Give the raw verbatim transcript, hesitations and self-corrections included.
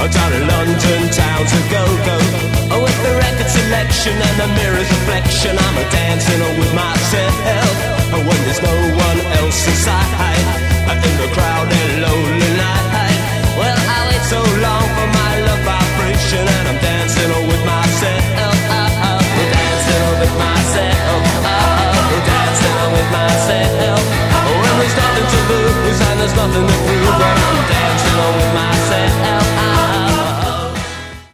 down in London town to go-go. With the record selection and the mirror's reflection, I'm a dancing with myself.